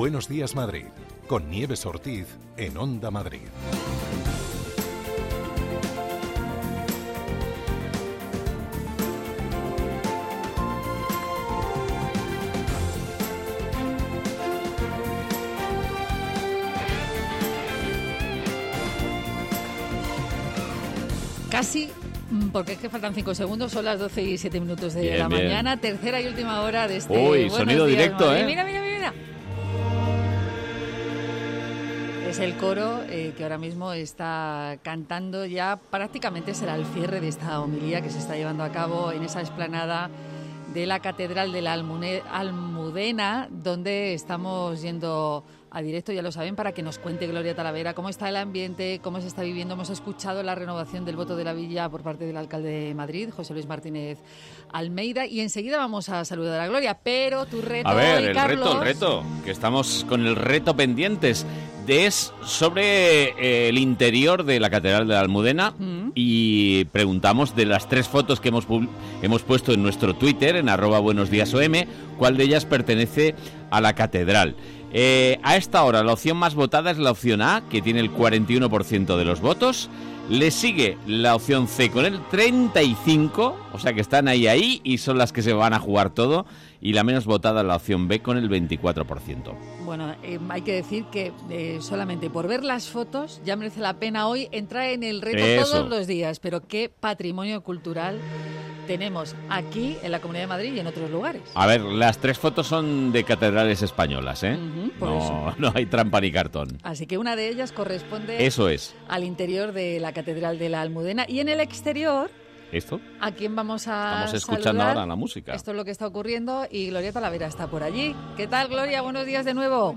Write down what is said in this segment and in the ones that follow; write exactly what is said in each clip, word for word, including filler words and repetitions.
Buenos días, Madrid, con Nieves Ortiz en Onda Madrid. Casi, porque es que faltan cinco segundos, son las doce y siete minutos de bien, la bien. mañana, tercera y última hora de este... Uy, Buenos sonido días, directo, Madrid. ¿eh? Mira, mira, mira, mira. Es el coro eh, que ahora mismo está cantando, ya prácticamente será el cierre de esta homilía que se está llevando a cabo en esa explanada de la Catedral de la Almune- Almudena, donde estamos yendo a directo, ya lo saben, para que nos cuente Gloria Talavera cómo está el ambiente, cómo se está viviendo. Hemos escuchado la renovación del voto de la villa por parte del alcalde de Madrid, José Luis Martínez Almeida, y enseguida vamos a saludar a Gloria, pero tu reto A ver, hoy, el Carlos... reto, el reto, que estamos con el reto pendientes, de es sobre eh, el interior de la Catedral de la Almudena, Mm. y preguntamos de las tres fotos que hemos, pub- hemos puesto en nuestro Twitter, en arroba buenos días O M, cuál de ellas pertenece a la Catedral. Eh, a esta hora la opción más votada es la opción A, que tiene el cuarenta y uno por ciento de los votos. Le sigue la opción C con el treinta y cinco por ciento, o sea que están ahí ahí y son las que se van a jugar todo. Y la menos votada la opción B con el veinticuatro por ciento. Bueno, eh, hay que decir que eh, solamente por ver las fotos ya merece la pena hoy entrar en el reto Eso. todos los días. Pero qué patrimonio cultural tenemos aquí en la Comunidad de Madrid y en otros lugares. A ver, las tres fotos son de catedrales españolas, ¿eh? Ujú, por no, eso. no hay trampa ni cartón. Así que una de ellas corresponde Eso es. al interior de la Catedral de la Almudena. Y en el exterior, ¿Esto? ¿a quién vamos a Estamos escuchando saludar? ahora la música. Esto es lo que está ocurriendo y Gloria Talavera está por allí. ¿Qué tal, Gloria? Buenos días de nuevo.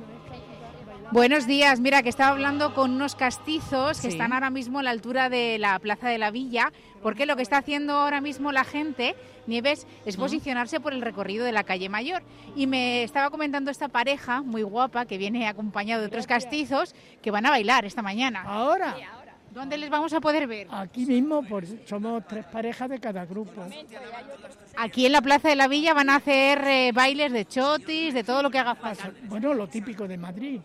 Buenos días, mira que estaba hablando con unos castizos que Sí. están ahora mismo a la altura de la Plaza de la Villa, porque lo que está haciendo ahora mismo la gente, Nieves, es posicionarse por el recorrido de la calle Mayor. Y me estaba comentando esta pareja muy guapa que viene acompañado de otros castizos que van a bailar esta mañana. Ahora, ¿Dónde les vamos a poder ver? aquí mismo, pues somos tres parejas de cada grupo. Aquí en la Plaza de la Villa van a hacer eh, bailes de chotis, de todo lo que haga falta. Bueno, lo típico de Madrid.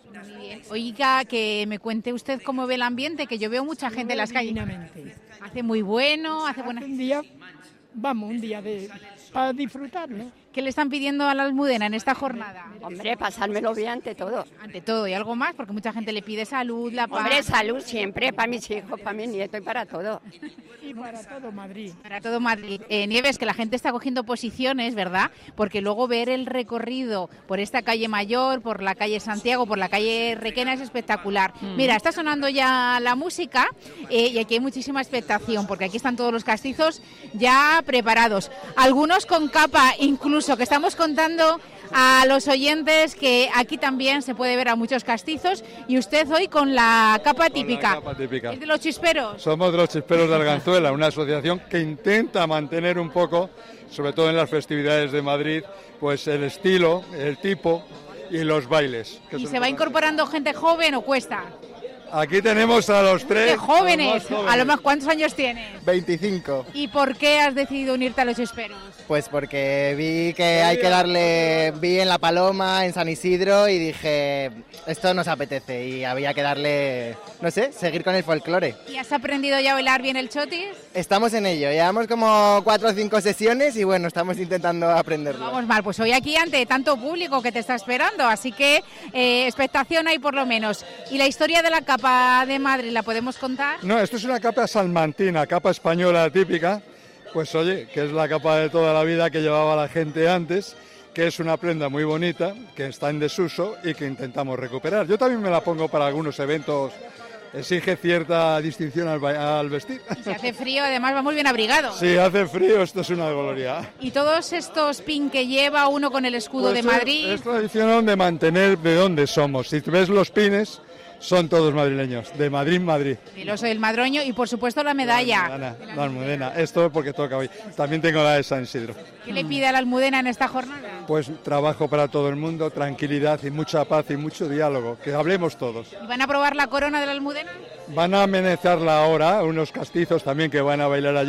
Oiga, que me cuente usted cómo ve el ambiente, que yo veo mucha gente en las calles. Divinamente. Hace muy bueno, hace buena... Un día, vamos, un día de para disfrutarlo. ¿Qué le están pidiendo a la Almudena en esta jornada? Hombre, pasármelo bien ante todo. Ante todo, y algo más, porque mucha gente le pide salud, la paz. Hombre, salud siempre, para mis hijos, para mis nietos y para todo. Y para todo Madrid. Para todo Madrid. Eh, Nieves, que la gente está cogiendo posiciones, ¿verdad? Porque luego ver el recorrido por esta calle Mayor, por la calle Santiago, por la calle Requena es espectacular. Mm. Mira, está sonando ya la música eh, y aquí hay muchísima expectación, porque aquí están todos los castizos ya preparados. Algunos con capa incluso, que estamos contando a los oyentes que aquí también se puede ver a muchos castizos y usted hoy con la capa típica. capa típica. ¿Es de los chisperos? Somos de los Chisperos de Arganzuela, una asociación que intenta mantener un poco, sobre todo en las festividades de Madrid, pues el estilo, el tipo y los bailes. que ¿Y son se va importantes. incorporando gente joven o cuesta? Aquí tenemos a los tres. ¡Qué jóvenes! a los más jóvenes. A lo más, ¿cuántos años tienes? veinticinco. ¿Y por qué has decidido unirte a los chisperos? Pues porque vi que hay que darle, vi en La Paloma, en San Isidro y dije, esto nos apetece y había que darle, no sé, seguir con el folclore. ¿Y has aprendido ya a bailar bien el chotis? Estamos en ello, llevamos como cuatro o cinco sesiones y bueno, estamos intentando aprenderlo. Vamos mal, pues hoy aquí ante tanto público que te está esperando, así que eh, expectación hay por lo menos. ¿Y la historia de la capa de Madrid la podemos contar? No, esto es una capa salmantina, capa española típica, pues oye, que es la capa de toda la vida que llevaba la gente antes, que es una prenda muy bonita, que está en desuso y que intentamos recuperar. Yo también me la pongo para algunos eventos, exige cierta distinción al, ba- al vestir. Y si hace frío, además va muy bien abrigado. Si hace frío, esto es una gloria. Y todos estos pin que lleva uno con el escudo Pues de es- Madrid... Es tradición de mantener de dónde somos. Si ves los pines, son todos madrileños, de Madrid, Madrid. El oso del Madroño y por supuesto la medalla. La Almudena, la Almudena. Esto porque toca hoy. También tengo la de San Isidro. ¿Qué le pide a la Almudena en esta jornada? Pues trabajo para todo el mundo, tranquilidad y mucha paz y mucho diálogo. Que hablemos todos. ¿Y van a probar la corona de la Almudena? Van a amenizarla ahora, unos castizos también que van a bailar allí.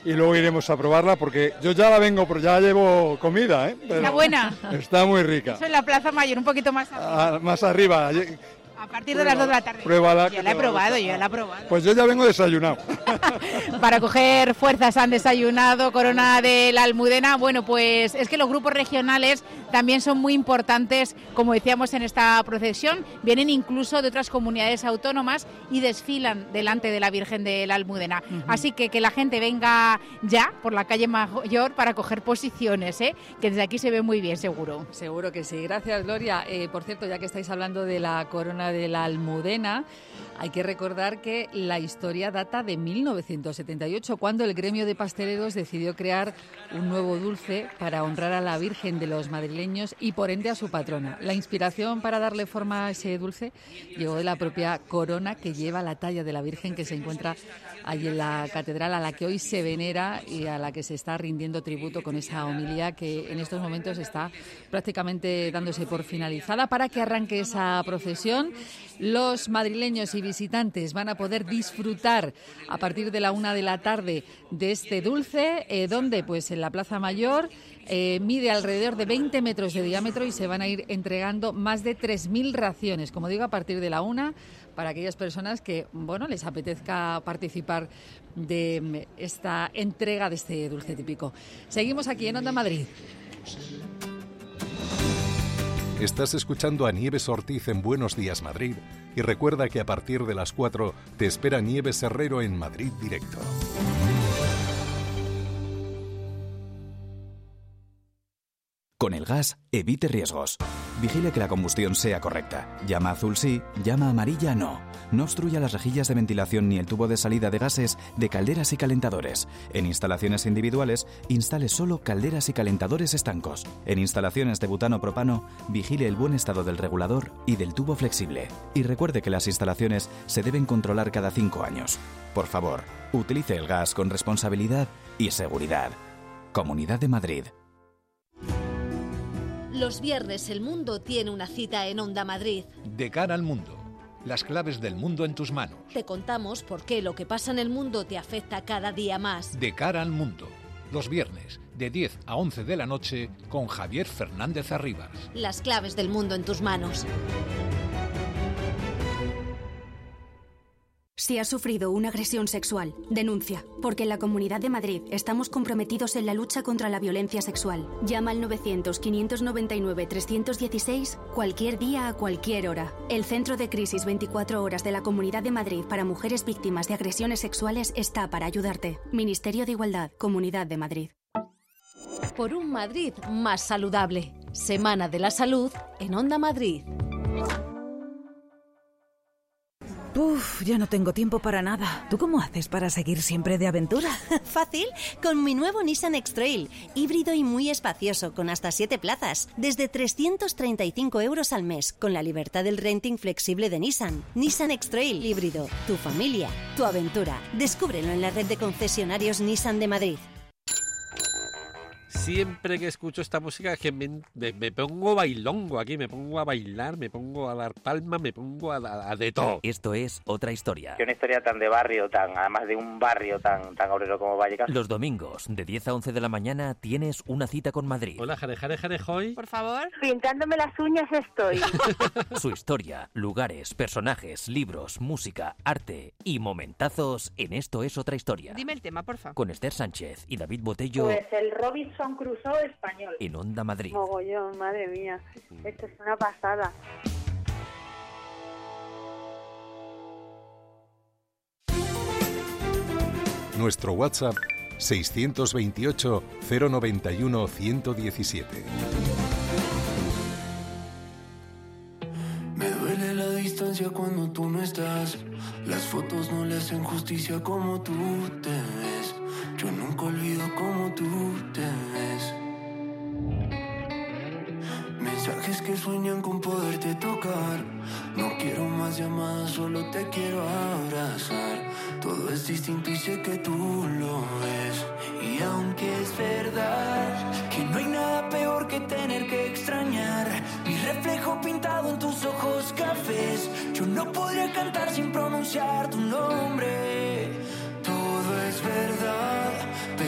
y luego iremos a probarla porque yo ya la vengo, pero ya llevo comida, ¿eh? Pero está buena. Está muy rica. Eso en la Plaza Mayor, un poquito más arriba. Ah, más arriba. A partir de las dos de la tarde. Pruébala. Yo la he probado, yo la he probado. Pues yo ya vengo desayunado. Para coger fuerzas han desayunado, Corona de la Almudena. Bueno, pues es que los grupos regionales también son muy importantes, como decíamos en esta procesión. Vienen incluso de otras comunidades autónomas y desfilan delante de la Virgen de la Almudena. Uh-huh. Así que que la gente venga ya por la calle Mayor para coger posiciones, ¿eh? Que desde aquí se ve muy bien, seguro. Seguro que sí. Gracias, Gloria. Eh, por cierto, ya que estáis hablando de la Corona de la Almudena, hay que recordar que la historia data de mil novecientos setenta y ocho, cuando el gremio de pasteleros decidió crear un nuevo dulce para honrar a la Virgen de los madrileños y por ende a su patrona. La inspiración para darle forma a ese dulce llegó de la propia corona que lleva la talla de la Virgen que se encuentra allí en la catedral, a la que hoy se venera y a la que se está rindiendo tributo con esa homilía que en estos momentos está prácticamente dándose por finalizada. Para que arranque esa procesión, los madrileños y visitantes van a poder disfrutar a partir de la una de la tarde de este dulce, eh, donde pues en la Plaza Mayor eh, mide alrededor de veinte metros de diámetro y se van a ir entregando más de tres mil raciones, como digo, a partir de la una, para aquellas personas que, bueno, les apetezca participar de esta entrega de este dulce típico. Seguimos aquí en Onda Madrid. Estás escuchando a Nieves Ortiz en Buenos Días Madrid y recuerda que a partir de las cuatro te espera Nieves Herrero en Madrid Directo. Con el gas, evite riesgos. Vigile que la combustión sea correcta. Llama azul sí, llama amarilla no. No obstruya las rejillas de ventilación ni el tubo de salida de gases de calderas y calentadores. En instalaciones individuales, instale solo calderas y calentadores estancos. En instalaciones de butano-propano, vigile el buen estado del regulador y del tubo flexible. Y recuerde que las instalaciones se deben controlar cada cinco años. Por favor, utilice el gas con responsabilidad y seguridad. Comunidad de Madrid. Los viernes el mundo tiene una cita en Onda Madrid. De cara al mundo. Las claves del mundo en tus manos. Te contamos por qué lo que pasa en el mundo te afecta cada día más. De cara al mundo. Los viernes, de diez a once de la noche, con Javier Fernández Arribas. Las claves del mundo en tus manos. Si has sufrido una agresión sexual, denuncia, porque en la Comunidad de Madrid estamos comprometidos en la lucha contra la violencia sexual. Llama al novecientos, quinientos noventa y nueve, trescientos dieciséis cualquier día a cualquier hora. El Centro de Crisis veinticuatro horas de la Comunidad de Madrid para mujeres víctimas de agresiones sexuales está para ayudarte. Ministerio de Igualdad, Comunidad de Madrid. Por un Madrid más saludable. Semana de la Salud en Onda Madrid. Uf, ya no tengo tiempo para nada. ¿Tú cómo haces para seguir siempre de aventura? Fácil, con mi nuevo Nissan X-Trail, híbrido y muy espacioso, con hasta siete plazas, desde trescientos treinta y cinco euros al mes, con la libertad del renting flexible de Nissan. Nissan X-Trail híbrido, tu familia, tu aventura. Descúbrelo en la red de concesionarios Nissan de Madrid. Siempre que escucho esta música que me, me, me pongo bailongo aquí, me pongo a bailar, me pongo a dar palmas, me pongo a, a, a de todo. Esto es Otra Historia. Que una historia tan de barrio, tan además de un barrio tan, tan obrero como Vallecas. Los domingos, de diez a once de la mañana, tienes una cita con Madrid. Hola, jare, jare, jare, hoy. Por favor. Pintándome las uñas estoy. Su historia, lugares, personajes, libros, música, arte y momentazos en Esto es Otra Historia. Dime el tema, porfa. Con Esther Sánchez y David Botello. Pues el Robinson Crusoe español. En Onda Madrid. Mogollón, madre mía. Esto es una pasada. Nuestro WhatsApp seiscientos veintiocho, cero noventa y uno, ciento diecisiete. Me duele la distancia cuando tú no estás. Las fotos no le hacen justicia como tú te ves. Yo nunca olvido cómo tú te ves. Mensajes que sueñan con poderte tocar. No quiero más llamadas, solo te quiero abrazar. Todo es distinto y sé que tú lo ves. Y aunque es verdad que no hay nada peor que tener que extrañar mi reflejo pintado en tus ojos cafés, yo no podría cantar sin pronunciar tu nombre. Todo es verdad, pero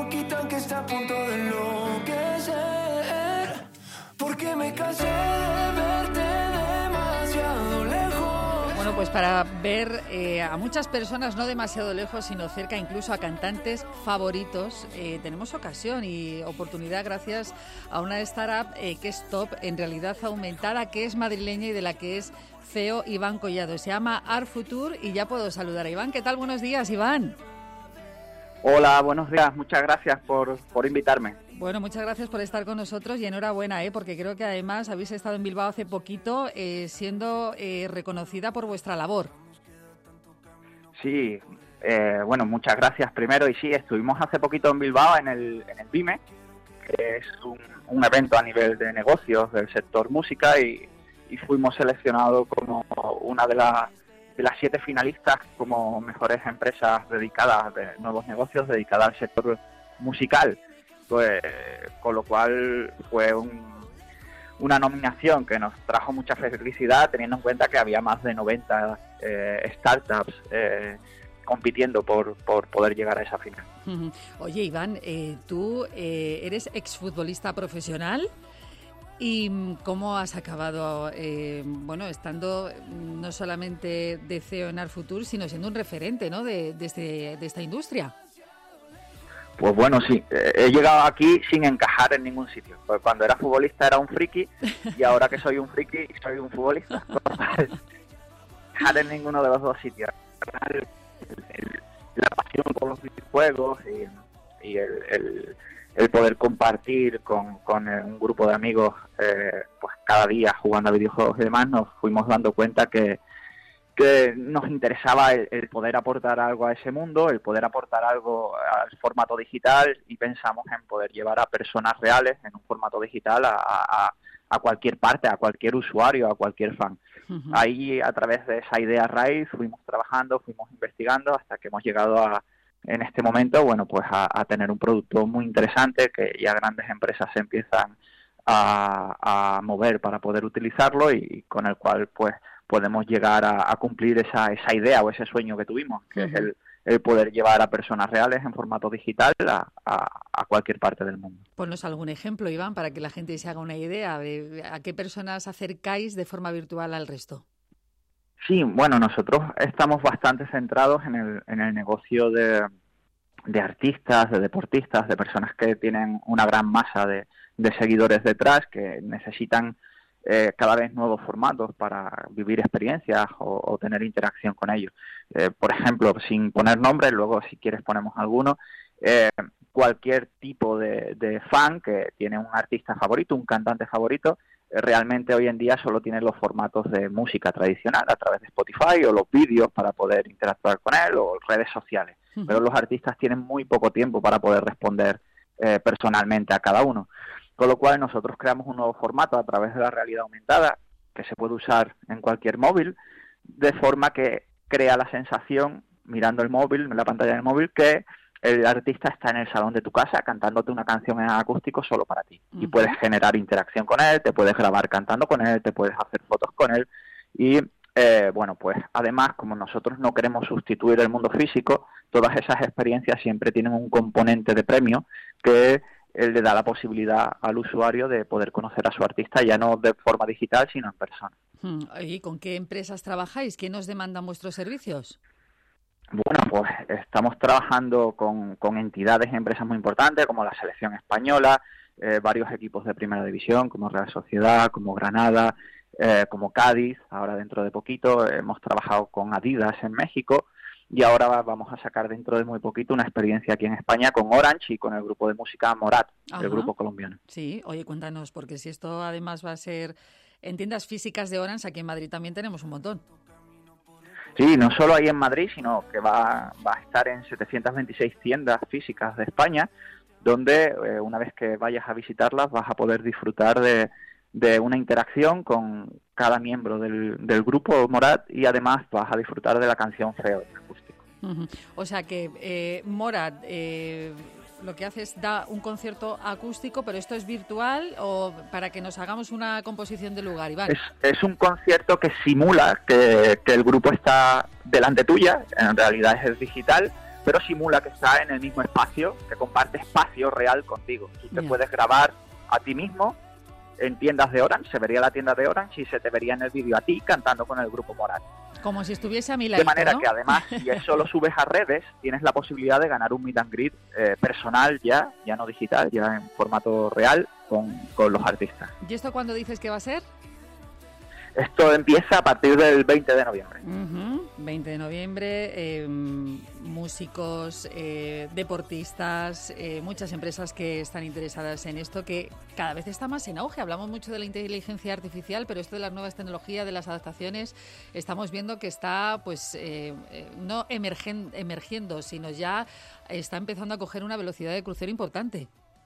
loquita que está a punto de enloquecer, porque me cansé de verte demasiado lejos. Bueno, pues para ver eh, a muchas personas no demasiado lejos, sino cerca, incluso a cantantes favoritos, eh, tenemos ocasión y oportunidad gracias a una startup eh, que es top, en realidad aumentada, que es madrileña y de la que es C E O Iván Collado. Se llama Art Future y ya puedo saludar a Iván. ¿Qué tal? Buenos días, Iván. Hola, buenos días. Muchas gracias por, por invitarme. Bueno, muchas gracias por estar con nosotros y enhorabuena, ¿eh? Porque creo que además habéis estado en Bilbao hace poquito eh, siendo eh, reconocida por vuestra labor. Sí, eh, bueno, muchas gracias primero. Y sí, estuvimos hace poquito en Bilbao en el, en el BIME, que es un, un evento a nivel de negocios del sector música, y, y fuimos seleccionados como una de las de las siete finalistas como mejores empresas dedicadas de nuevos negocios dedicadas al sector musical. Pues, con lo cual fue un, una nominación que nos trajo mucha felicidad, teniendo en cuenta que había más de noventa eh, startups eh, compitiendo por, por poder llegar a esa final. Oye, Iván, eh, tú eh, eres exfutbolista profesional. ¿Y cómo has acabado, eh, bueno, estando no solamente de C E O en Art Future, sino siendo un referente, ¿no?, de, de, este, de esta industria? Pues bueno, sí, eh, he llegado aquí sin encajar en ningún sitio. Pues cuando era futbolista era un friki y ahora que soy un friki soy un futbolista. Encajar en ninguno de los dos sitios. El, el, la pasión por los videojuegos y, y el, el, el poder compartir con, con un grupo de amigos eh, pues cada día jugando a videojuegos y demás, nos fuimos dando cuenta que que nos interesaba el, el poder aportar algo a ese mundo, el poder aportar algo al formato digital, y pensamos en poder llevar a personas reales en un formato digital a, a, a cualquier parte, a cualquier usuario, a cualquier fan. Uh-huh. Ahí, a través de esa idea raíz, fuimos trabajando, fuimos investigando hasta que hemos llegado a, en este momento, bueno, pues a, a tener un producto muy interesante que ya grandes empresas se empiezan a, a mover para poder utilizarlo, y, y con el cual, pues, podemos llegar a, a cumplir esa, esa idea o ese sueño que tuvimos, que uh-huh. es el, el poder llevar a personas reales en formato digital a, a, a cualquier parte del mundo. Ponnos algún ejemplo, Iván, para que la gente se haga una idea de a qué personas acercáis de forma virtual al resto. Sí, bueno, nosotros estamos bastante centrados en el, en el negocio de, de artistas, de deportistas, de personas que tienen una gran masa de, de seguidores detrás, que necesitan Eh, cada vez nuevos formatos para vivir experiencias o, o tener interacción con ellos. Eh, por ejemplo, sin poner nombres, luego si quieres ponemos alguno, eh, cualquier tipo de, de fan que tiene un artista favorito, un cantante favorito, eh, realmente hoy en día solo tiene los formatos de música tradicional a través de Spotify o los vídeos para poder interactuar con él, o redes sociales. Uh-huh. Pero los artistas tienen muy poco tiempo para poder responder eh, personalmente a cada uno. Con lo cual nosotros creamos un nuevo formato a través de la realidad aumentada que se puede usar en cualquier móvil, de forma que crea la sensación, mirando el móvil, en la pantalla del móvil, que el artista está en el salón de tu casa cantándote una canción en acústico solo para ti. Uh-huh. Y puedes generar interacción con él, te puedes grabar cantando con él, te puedes hacer fotos con él. Y eh, bueno, pues además, como nosotros no queremos sustituir el mundo físico, todas esas experiencias siempre tienen un componente de premio que él le da la posibilidad al usuario de poder conocer a su artista, ya no de forma digital, sino en persona. ¿Y con qué empresas trabajáis? ¿Quién os demandan vuestros servicios? Bueno, pues estamos trabajando con, con entidades y empresas muy importantes, como la Selección Española, eh, varios equipos de Primera División, como Real Sociedad, como Granada, eh, como Cádiz. Ahora, dentro de poquito, hemos trabajado con Adidas en México, y ahora vamos a sacar dentro de muy poquito una experiencia aquí en España con Orange y con el grupo de música Morat, Ajá. el grupo colombiano. Sí, oye, cuéntanos, porque si esto además va a ser en tiendas físicas de Orange, aquí en Madrid también tenemos un montón. Sí, no solo ahí en Madrid, sino que va, va a estar en setecientas veintiséis tiendas físicas de España, donde eh, una vez que vayas a visitarlas vas a poder disfrutar de, de una interacción con cada miembro del, del grupo Morat, y además vas a disfrutar de la canción Feo en acústico. Uh-huh. O sea que eh, Morat eh, lo que hace es da un concierto acústico, pero esto es virtual, o para que nos hagamos una composición del lugar, Iván. Es, es un concierto que simula que, que el grupo está delante tuya, en realidad es digital, pero simula que está en el mismo espacio, que comparte espacio real contigo. Tú te Ya. puedes grabar a ti mismo en tiendas de Orange, se vería la tienda de Orange y se te vería en el vídeo a ti cantando con el grupo Morat. Como si estuviese a mi De lado, manera ¿no? que además, si eso lo subes a redes, tienes la posibilidad de ganar un meet and greet eh, personal ya, ya no digital, ya en formato real con, con los artistas. ¿Y esto cuándo dices que va a ser? Esto empieza a partir del veinte de noviembre. Ujú, veinte de noviembre, eh, músicos, eh, deportistas, eh, muchas empresas que están interesadas en esto, que cada vez está más en auge. Hablamos mucho de la inteligencia artificial, pero esto de las nuevas tecnologías, de las adaptaciones, estamos viendo que está, pues, eh, eh, no emergen, emergiendo, sino ya está empezando a coger una velocidad de crucero importante.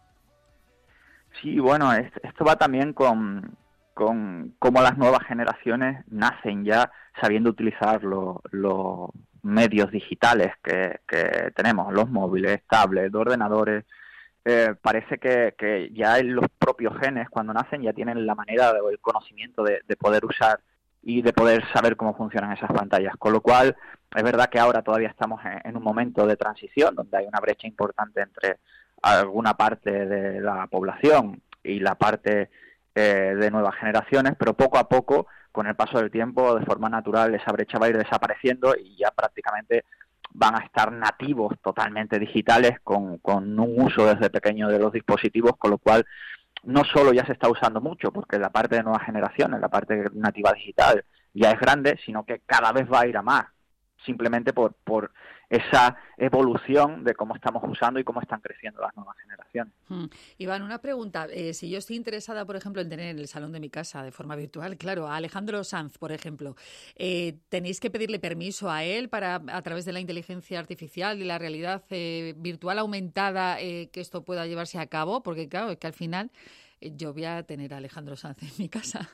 Sí, bueno, es- esto va también con, con cómo las nuevas generaciones nacen ya sabiendo utilizar lo- los medios digitales que, que tenemos, los móviles, tablets, ordenadores. Eh, parece que, que ya en los propios genes, cuando nacen, ya tienen la manera o el conocimiento de, de poder usar y de poder saber cómo funcionan esas pantallas. Con lo cual, es verdad que ahora todavía estamos en, en un momento de transición donde hay una brecha importante entre alguna parte de la población y la parte eh, de nuevas generaciones, pero poco a poco, con el paso del tiempo, de forma natural, esa brecha va a ir desapareciendo y ya prácticamente van a estar nativos totalmente digitales con, con un uso desde pequeño de los dispositivos, con lo cual no solo ya se está usando mucho, porque la parte de nuevas generaciones, la parte nativa digital ya es grande, sino que cada vez va a ir a más, simplemente por, por esa evolución de cómo estamos usando y cómo están creciendo las nuevas generaciones. Mm. Iván, una pregunta. Eh, si yo estoy interesada, por ejemplo, en tener en el salón de mi casa de forma virtual, claro, a Alejandro Sanz, por ejemplo, eh, ¿tenéis que pedirle permiso a él para, a través de la inteligencia artificial y la realidad eh, virtual aumentada, eh, que esto pueda llevarse a cabo? Porque, claro, es que al final eh, yo voy a tener a Alejandro Sanz en mi casa.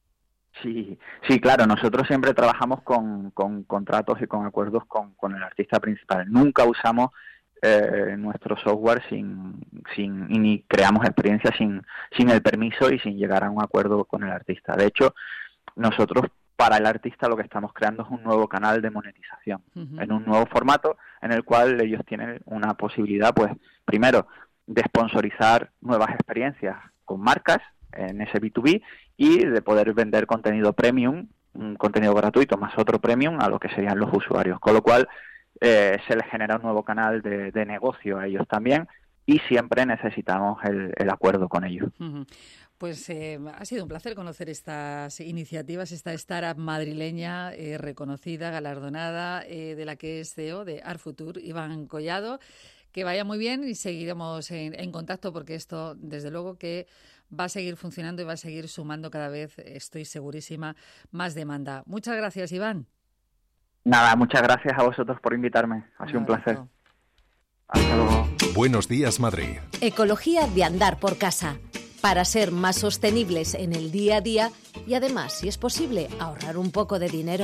Sí, sí, claro, nosotros siempre trabajamos con, con contratos y con acuerdos con, con el artista principal. Nunca usamos eh, nuestro software sin, sin y ni creamos experiencias sin, sin el permiso y sin llegar a un acuerdo con el artista. De hecho, nosotros para el artista lo que estamos creando es un nuevo canal de monetización, Ujú. en un nuevo formato en el cual ellos tienen una posibilidad, pues, primero, de sponsorizar nuevas experiencias con marcas en ese B dos B y de poder vender contenido premium, un contenido gratuito más otro premium a lo que serían los usuarios, con lo cual eh, se les genera un nuevo canal de, de negocio a ellos también y siempre necesitamos el, el acuerdo con ellos. Ujú. Pues eh, ha sido un placer conocer estas iniciativas, esta startup madrileña eh, reconocida, galardonada, eh, de la que es C E O de Arfutur, Iván Collado. Que vaya muy bien y seguiremos en, en contacto porque esto, desde luego, que va a seguir funcionando y va a seguir sumando cada vez, estoy segurísima, más demanda. Muchas gracias, Iván. Nada, muchas gracias a vosotros por invitarme. Ha sido un placer. Hasta luego. Buenos días, Madrid. Ecología de andar por casa. Para ser más sostenibles en el día a día y además, si es posible, ahorrar un poco de dinero.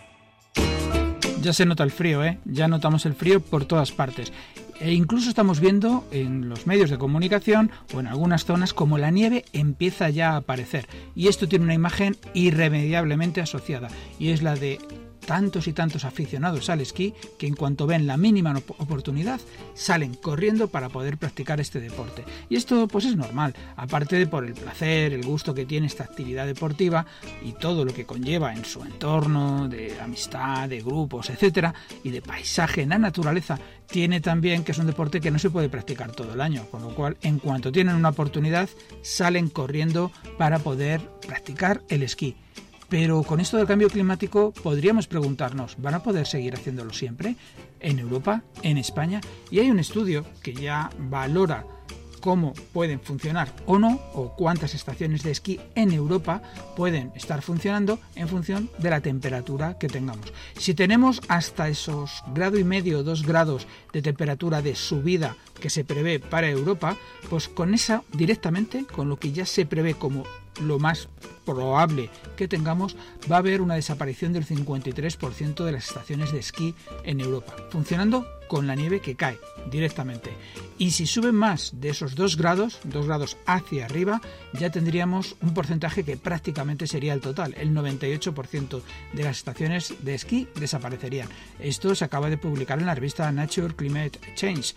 Ya se nota el frío, ¿eh? Ya notamos el frío por todas partes. E incluso estamos viendo en los medios de comunicación o en algunas zonas como la nieve empieza ya a aparecer. Y esto tiene una imagen irremediablemente asociada y es la de tantos y tantos aficionados al esquí que en cuanto ven la mínima oportunidad salen corriendo para poder practicar este deporte. Y esto pues es normal, aparte de por el placer, el gusto que tiene esta actividad deportiva y todo lo que conlleva en su entorno de amistad, de grupos, etcétera, y de paisaje en la naturaleza, tiene también que es un deporte que no se puede practicar todo el año, con lo cual en cuanto tienen una oportunidad salen corriendo para poder practicar el esquí. Pero con esto del cambio climático podríamos preguntarnos, ¿van a poder seguir haciéndolo siempre? ¿En Europa? ¿En España? Y hay un estudio que ya valora cómo pueden funcionar o no, o cuántas estaciones de esquí en Europa pueden estar funcionando en función de la temperatura que tengamos. Si tenemos hasta esos grado y medio, dos grados de temperatura de subida que se prevé para Europa, pues con esa directamente, con lo que ya se prevé como lo más probable que tengamos, va a haber una desaparición del cincuenta y tres por ciento de las estaciones de esquí en Europa, funcionando con la nieve que cae directamente. Y si suben más de esos dos grados, dos grados hacia arriba, ya tendríamos un porcentaje que prácticamente sería el total. El noventa y ocho por ciento de las estaciones de esquí desaparecerían. Esto se acaba de publicar en la revista Nature Climate Change,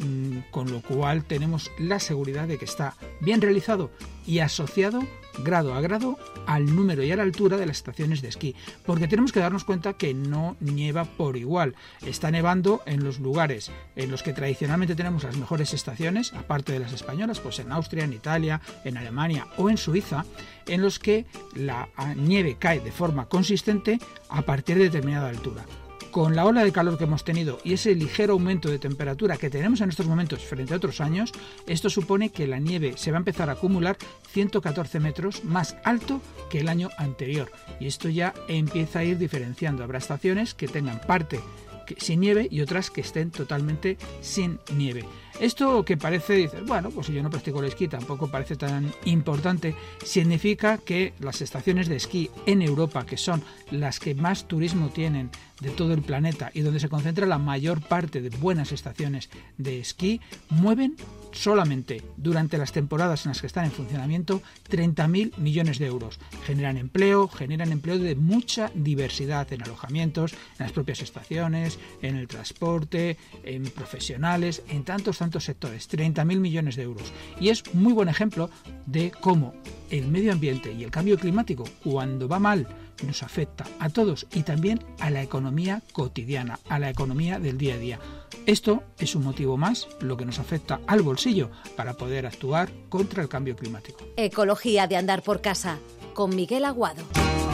con lo cual tenemos la seguridad de que está bien realizado y asociado grado a grado al número y a la altura de las estaciones de esquí, porque tenemos que darnos cuenta que no nieva por igual. Está nevando en los lugares en los que tradicionalmente tenemos las mejores estaciones, aparte de las españolas, pues en Austria, en Italia, en Alemania o en Suiza, en los que la nieve cae de forma consistente a partir de determinada altura. Con la ola de calor que hemos tenido y ese ligero aumento de temperatura que tenemos en estos momentos frente a otros años, esto supone que la nieve se va a empezar a acumular ciento catorce metros más alto que el año anterior. Y esto ya empieza a ir diferenciando. Habrá estaciones que tengan parte sin nieve y otras que estén totalmente sin nieve. Esto que parece, dices, bueno, pues si yo no practico el esquí tampoco parece tan importante, significa que las estaciones de esquí en Europa, que son las que más turismo tienen de todo el planeta y donde se concentra la mayor parte de buenas estaciones de esquí, mueven solamente durante las temporadas en las que están en funcionamiento treinta mil millones de euros. Generan empleo, generan empleo de mucha diversidad en alojamientos, en las propias estaciones, en el transporte, en profesionales, en tantos, tantos sectores. treinta mil millones de euros. Y es muy buen ejemplo de cómo el medio ambiente y el cambio climático, cuando va mal, nos afecta a todos y también a la economía cotidiana, a la economía del día a día. Esto es un motivo más, lo que nos afecta al bolsillo, para poder actuar contra el cambio climático. Ecología de andar por casa, con Miguel Aguado.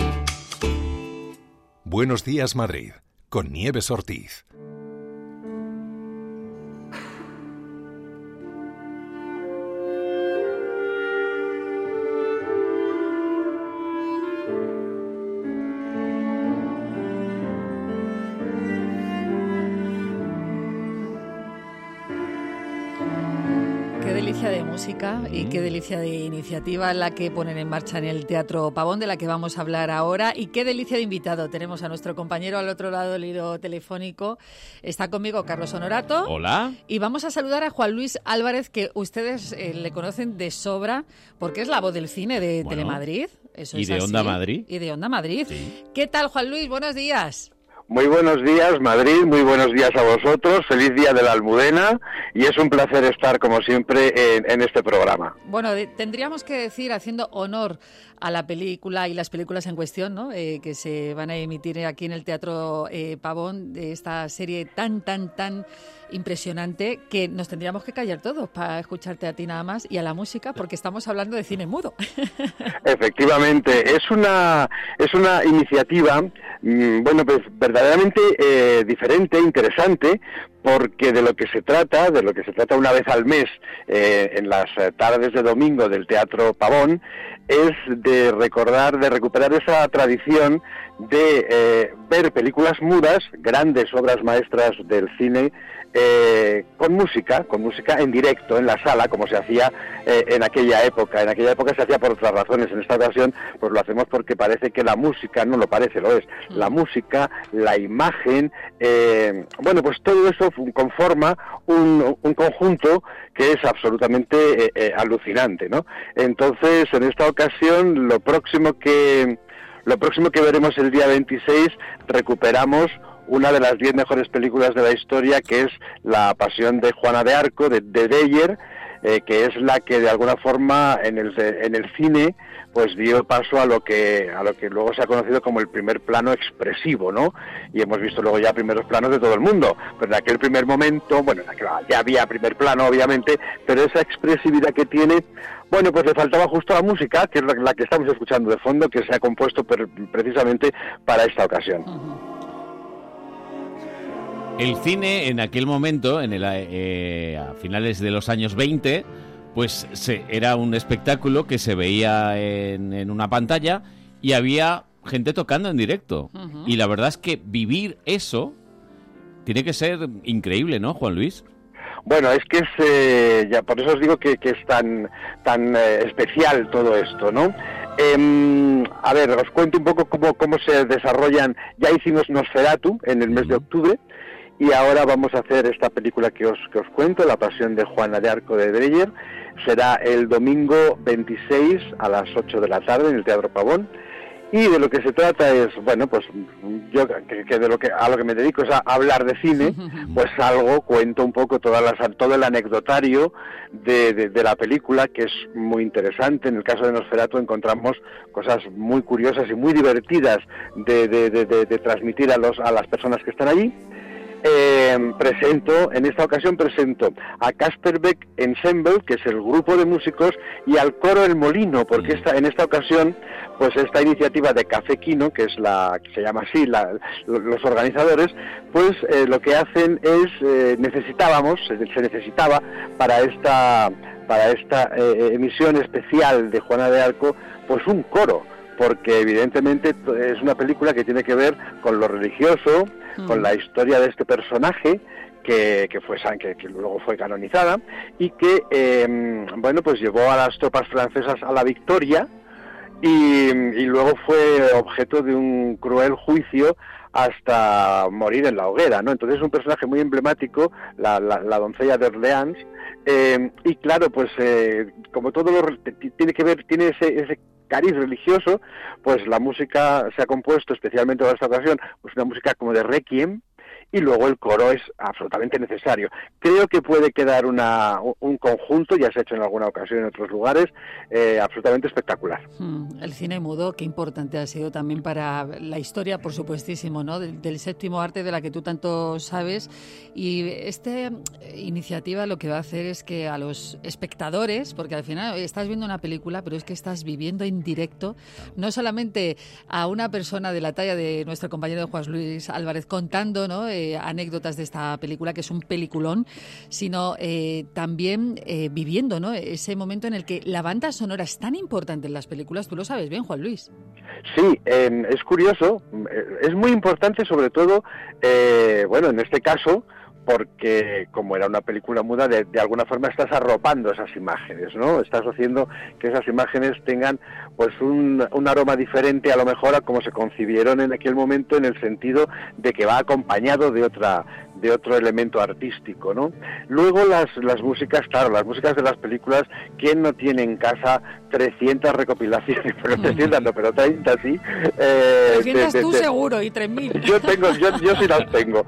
Buenos días, Madrid, con Nieves Ortiz. De música y qué delicia de iniciativa la que ponen en marcha en el Teatro Pavón, de la que vamos a hablar ahora, y qué delicia de invitado. Tenemos a nuestro compañero al otro lado del hilo telefónico. Está conmigo Carlos Honorato. Hola. Y vamos a saludar a Juan Luis Álvarez, que ustedes eh, le conocen de sobra porque es la voz del cine de bueno, Telemadrid. Eso y es de así. Onda Madrid. Y de Onda Madrid. Sí. ¿Qué tal, Juan Luis? Buenos días. Muy buenos días, Madrid, muy buenos días a vosotros, feliz día de la Almudena y es un placer estar, como siempre, en, en este programa. Bueno, de, tendríamos que decir, haciendo honor a la película y las películas en cuestión, ¿no? Eh, que se van a emitir aquí en el Teatro eh, Pavón, de esta serie tan, tan, tan impresionante, que nos tendríamos que callar todos para escucharte a ti nada más y a la música, porque estamos hablando de cine mudo. Efectivamente, es una, es una iniciativa, mmm, bueno, pues verdaderamente eh, diferente, interesante, porque de lo que se trata, de lo que se trata una vez al mes eh, en las tardes de domingo del Teatro Pavón, es de recordar, de recuperar esa tradición de eh, ver películas mudas, grandes obras maestras del cine, eh, con música, con música en directo, en la sala, como se hacía eh, en aquella época. En aquella época se hacía por otras razones, en esta ocasión pues lo hacemos porque parece que la música, no lo parece, lo es, la música, la imagen, eh, bueno, pues todo eso conforma un, un conjunto que es absolutamente eh, eh, alucinante, ¿no? Entonces, en esta ocasión, lo próximo que lo próximo que veremos el día veintiséis, recuperamos una de las diez mejores películas de la historia, que es La Pasión de Juana de Arco, de, de Dreyer, eh, que es la que de alguna forma en el, en el cine pues dio paso a lo que a lo que luego se ha conocido como el primer plano expresivo, ¿no? Y hemos visto luego ya primeros planos de todo el mundo, pero en aquel primer momento, bueno, ya había primer plano obviamente, pero esa expresividad que tiene, bueno, pues le faltaba justo la música, que es la que estamos escuchando de fondo, que se ha compuesto per, precisamente para esta ocasión. El cine en aquel momento, en el, eh, a finales de los años veinte, pues se, era un espectáculo que se veía en, en una pantalla y había gente tocando en directo. Uh-huh. Y la verdad es que vivir eso tiene que ser increíble, ¿no, Juan Luis? Bueno, es que es, eh, ya por eso os digo que, que es tan, tan eh, especial todo esto, ¿no? Eh, a ver, os cuento un poco cómo, cómo se desarrollan. Ya hicimos Nosferatu en el mes de octubre y ahora vamos a hacer esta película que os, que os cuento, La Pasión de Juana de Arco de Dreyer. Será el domingo veintiséis a las ocho de la tarde en el Teatro Pavón. Y de lo que se trata es, bueno, pues yo que, que de lo que a lo que me dedico es a hablar de cine, pues algo, cuento un poco todas las, todo el anecdotario de, de, de la película, que es muy interesante. En el caso de Nosferatu encontramos cosas muy curiosas y muy divertidas de, de, de, de, de transmitir a, los, a las personas que están allí. Eh, presento, en esta ocasión presento a Kasperbeck Ensemble, que es el grupo de músicos, y al coro El Molino, porque esta, en esta ocasión, pues esta iniciativa de Café Quino, que es la, que se llama así, la, los organizadores, pues eh, lo que hacen es, eh, necesitábamos, se necesitaba para esta, para esta eh, emisión especial de Juana de Arco, pues un coro, porque evidentemente es una película que tiene que ver con lo religioso, mm. con la historia de este personaje que, que fue que, que luego fue canonizada y que eh, bueno, pues llevó a las tropas francesas a la victoria y, y luego fue objeto de un cruel juicio hasta morir en la hoguera, ¿no? Entonces es un personaje muy emblemático, la, la, la doncella de Orleans, eh, y claro, pues eh, como todo lo tiene que ver, tiene ese, ese cariz religioso, pues la música se ha compuesto especialmente para esta ocasión, pues una música como de requiem, y luego el coro es absolutamente necesario. Creo que puede quedar una, un conjunto, ya se ha hecho en alguna ocasión en otros lugares, eh, absolutamente espectacular. Hmm, el cine mudo, qué importante ha sido también para la historia, por supuestísimo, ¿no? Del, del séptimo arte de la que tú tanto sabes. Y esta iniciativa lo que va a hacer es que a los espectadores, porque al final estás viendo una película, pero es que estás viviendo en directo, no solamente a una persona de la talla de nuestro compañero Juan Luis Álvarez contando, ¿no? Eh, anécdotas de esta película, que es un peliculón, sino eh, también eh, viviendo, ¿no? Ese momento en el que la banda sonora es tan importante en las películas. Tú lo sabes bien, Juan Luis. Sí, eh, es curioso, es muy importante sobre todo, eh, bueno, en este caso, porque como era una película muda, de, de alguna forma estás arropando esas imágenes, ¿no? Estás haciendo que esas imágenes tengan pues un, un aroma diferente a lo mejor a como se concibieron en aquel momento, en el sentido de que va acompañado de otra de otro elemento artístico, ¿no? Luego las, las músicas, claro, las músicas de las películas, ¿quién no tiene en casa trescientas recopilaciones? Pero trescientas no, pero treinta sí. Eh, trescientas de, de, tú de, seguro, y tres mil. Yo tengo, yo, yo sí las tengo,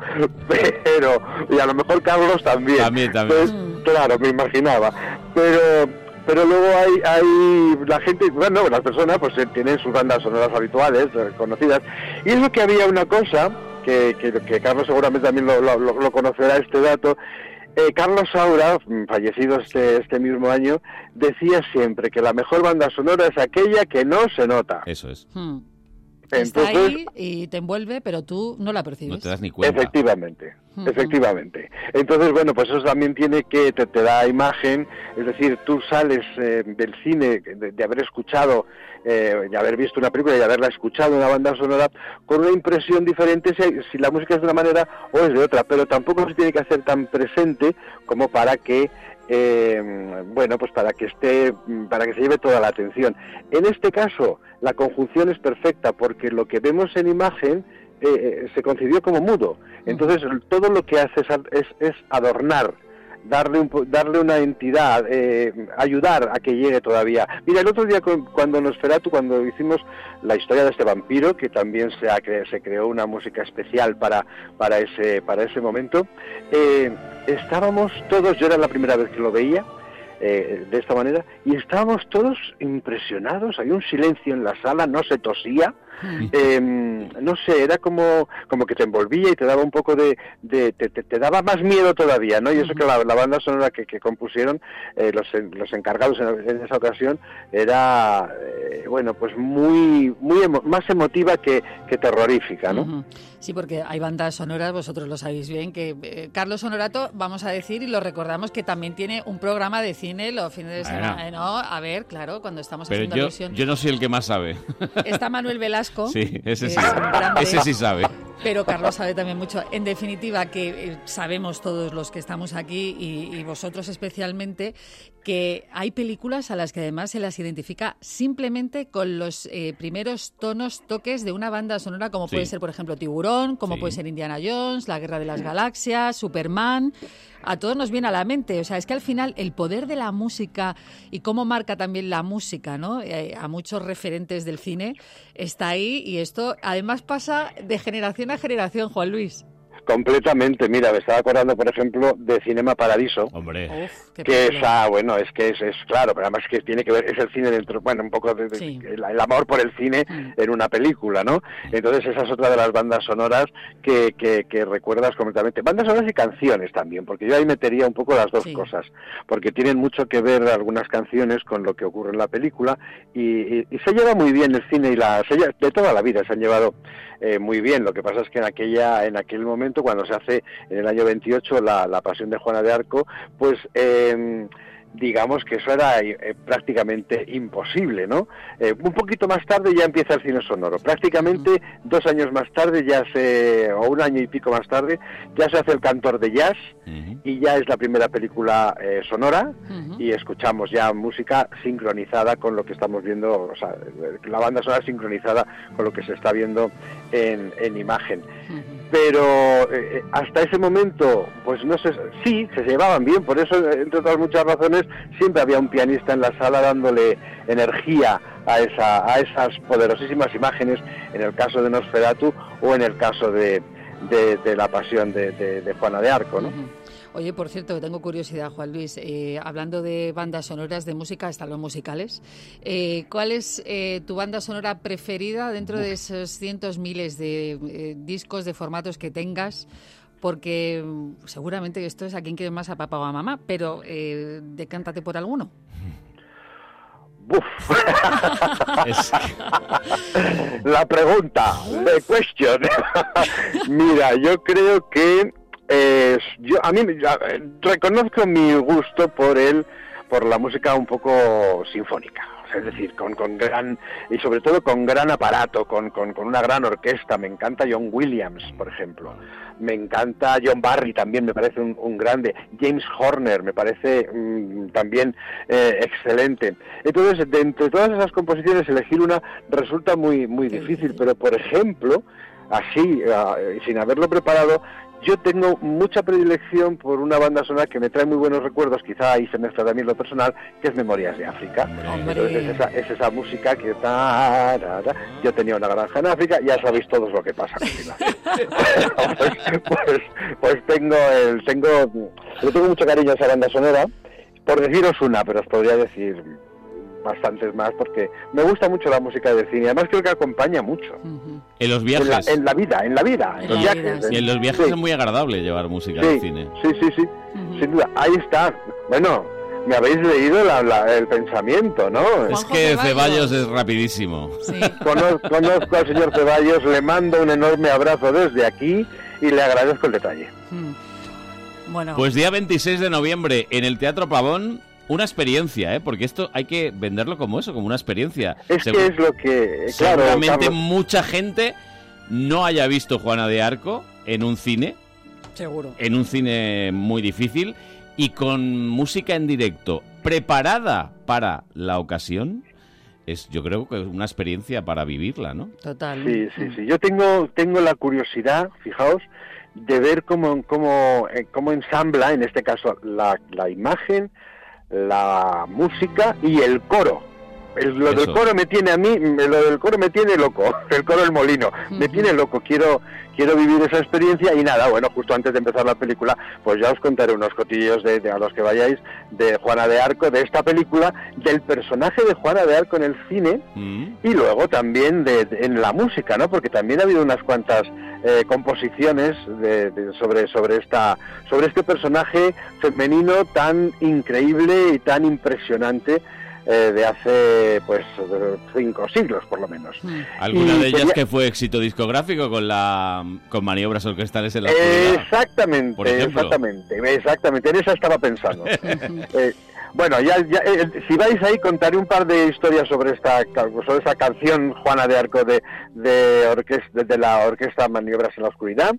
pero, y a lo mejor Carlos también. También, también. Pues, mm. Claro, me imaginaba. Pero... Pero luego hay, hay la gente, bueno, las personas pues tienen sus bandas sonoras habituales, conocidas, y es lo que había una cosa, que, que, que Carlos seguramente también lo, lo, lo conocerá este dato. eh, Carlos Saura, fallecido este, este mismo año, decía siempre que la mejor banda sonora es aquella que no se nota. Eso es. Hmm. Entonces, está ahí y te envuelve, pero tú no la percibes. No te das ni cuenta. Efectivamente, uh-huh. efectivamente. Entonces, bueno, pues eso también tiene que, te, te da imagen, es decir, tú sales eh, del cine, de, de haber escuchado, eh, de haber visto una película y de haberla escuchado, una banda sonora, con una impresión diferente si, si la música es de una manera o es de otra, pero tampoco se tiene que hacer tan presente como para que Eh, bueno, pues para que esté, para que se lleve toda la atención. En este caso, la conjunción es perfecta porque lo que vemos en imagen eh, se concibió como mudo. Entonces, todo lo que hace es, es, es adornar, darle, un, darle una entidad, eh, ayudar a que llegue todavía. Mira, el otro día cuando Nosferatu, cuando hicimos la historia de este vampiro, que también se, ha, se creó una música especial para, para, ese, para ese momento, eh, estábamos todos, yo era la primera vez que lo veía, eh, de esta manera, y estábamos todos impresionados, había un silencio en la sala, no se tosía, eh, no sé, era como como que te envolvía y te daba un poco de, de te, te, te daba más miedo todavía, ¿no? Y eso que la, la banda sonora que, que compusieron eh, los, los encargados en, en esa ocasión era, eh, bueno, pues muy muy emo, más emotiva que, que terrorífica, ¿no? Uh-huh. Sí, porque hay bandas sonoras, vosotros lo sabéis bien, que eh, Carlos Honorato, vamos a decir, y lo recordamos, que también tiene un programa de cine los fines de semana, bueno. eh, ¿no? A ver, claro, cuando estamos Pero haciendo yo, alusión. yo no soy el que más sabe. Está Manuel Velasco. Sí, ese sí. Grande, ese sí sabe. Pero Carlos sabe también mucho. En definitiva, que eh, sabemos todos los que estamos aquí y, y vosotros especialmente, que hay películas a las que además se las identifica simplemente con los eh, primeros tonos, toques de una banda sonora, como sí. puede ser, por ejemplo, Tiburón, como sí. puede ser Indiana Jones, La Guerra de las Galaxias, Superman. A todos nos viene a la mente. O sea, es que al final el poder de la música y cómo marca también la música, ¿no? Eh, a muchos referentes del cine está ahí, y esto además pasa de generación a generación, Juan Luis. Completamente, mira, me estaba acordando, por ejemplo, de Cinema Paradiso. Hombre. Uf, que es, ah, bueno, es que es, es claro, pero además que tiene que ver, es el cine dentro, bueno, un poco de, de sí. el, el amor por el cine mm. en una película, ¿no? Entonces esa es otra de las bandas sonoras que, que, que recuerdas completamente. Bandas sonoras y canciones también, porque yo ahí metería un poco las dos sí. cosas, porque tienen mucho que ver algunas canciones con lo que ocurre en la película, y, y, y se lleva muy bien el cine y la, se lleva, de toda la vida se han llevado eh, muy bien. Lo que pasa es que en aquella, en aquel momento, cuando se hace en el año veintiocho la, la Pasión de Juana de Arco, pues eh, digamos que eso era eh, prácticamente imposible, ¿no? Eh, un poquito más tarde ya empieza el cine sonoro. Prácticamente uh-huh. dos años más tarde ya se, o un año y pico más tarde, ya se hace El Cantor de Jazz, uh-huh. y ya es la primera película eh, sonora, uh-huh. y escuchamos ya música sincronizada con lo que estamos viendo, o sea, la banda sonora sincronizada con lo que se está viendo en, en imagen. Uh-huh. Pero eh, hasta ese momento, pues no sé, sí, se llevaban bien, por eso, entre otras muchas razones, siempre había un pianista en la sala dándole energía a esa a esas poderosísimas imágenes, en el caso de Nosferatu o en el caso de, de, de la Pasión de, de, de Juana de Arco, ¿no? Uh-huh. Oye, por cierto, tengo curiosidad, Juan Luis, eh, hablando de bandas sonoras, de música, hasta los musicales, eh, ¿cuál es eh, tu banda sonora preferida dentro de esos cientos miles de eh, discos, de formatos que tengas? Porque seguramente esto es a quien quiere más, a papá o a mamá, pero eh, decántate por alguno. Uf. La pregunta, the question. Mira, yo creo que Eh, yo a mí ya, reconozco mi gusto por el por la música un poco sinfónica, es decir, con, con gran, y sobre todo con gran aparato, con, con, con una gran orquesta. Me encanta John Williams, por ejemplo, me encanta John Barry, también me parece un, un grande, James Horner me parece mmm, también eh, excelente. Entonces, de entre todas esas composiciones, elegir una resulta muy muy difícil, pero por ejemplo, así, uh, sin haberlo preparado, yo tengo mucha predilección por una banda sonora que me trae muy buenos recuerdos, quizá ahí se mezcla también lo personal, que es Memorias de África. Entonces es esa, es esa música que ta, ta, ta. Yo tenía una granja en África, ya sabéis todos lo que pasa. pues, pues, pues tengo el, tengo, yo tengo mucho cariño a esa banda sonora, por deciros una, pero os podría decir bastantes más, porque me gusta mucho la música del cine, además creo que acompaña mucho. Uh-huh. En los viajes. En la, en la vida, en la vida, en, en los viajes. Y en los viajes sí. Es muy agradable llevar música sí, del cine. Sí, sí, sí, uh-huh. Sin duda. Ahí está. Bueno, me habéis leído la, la, el pensamiento, ¿no? Es que Ceballos es rapidísimo. Sí. Conozco, conozco al señor Ceballos, le mando un enorme abrazo desde aquí y le agradezco el detalle. Hmm. Bueno. Pues día veintiséis de noviembre en el Teatro Pavón. Una experiencia, ¿eh? Porque esto hay que venderlo como eso, como una experiencia. Es Segur- que es lo que... Claro, seguramente Carlos. Mucha gente no haya visto Juana de Arco en un cine. Seguro. En un cine muy difícil y con música en directo preparada para la ocasión. Es, yo creo que es una experiencia para vivirla, ¿no? Total. Sí, sí, sí. Yo tengo, tengo la curiosidad, fijaos, de ver cómo, cómo, eh, cómo ensambla, en este caso, la, la imagen, la música y el coro. El, lo Eso. del coro me tiene a mí, lo del coro me tiene loco, el coro del molino, uh-huh. me tiene loco, quiero quiero vivir esa experiencia y nada, bueno, justo antes de empezar la película, pues ya os contaré unos cotillos de, de a los que vayáis, de Juana de Arco, de esta película, del personaje de Juana de Arco en el cine, uh-huh. y luego también de, de, en la música, ¿no? Porque también ha habido unas cuantas eh, composiciones de, de, sobre, sobre, esta, sobre este personaje femenino tan increíble y tan impresionante, Eh, de hace pues cinco siglos por lo menos. Alguna y de ellas quería... que fue éxito discográfico con la con maniobras orquestales en la oscuridad. Exactamente, por exactamente, exactamente. En esa estaba pensando. eh, bueno, ya, ya eh, si vais ahí contaré un par de historias sobre esta sobre esta canción Juana de Arco de de, orquesta, de la orquesta Maniobras en la Oscuridad.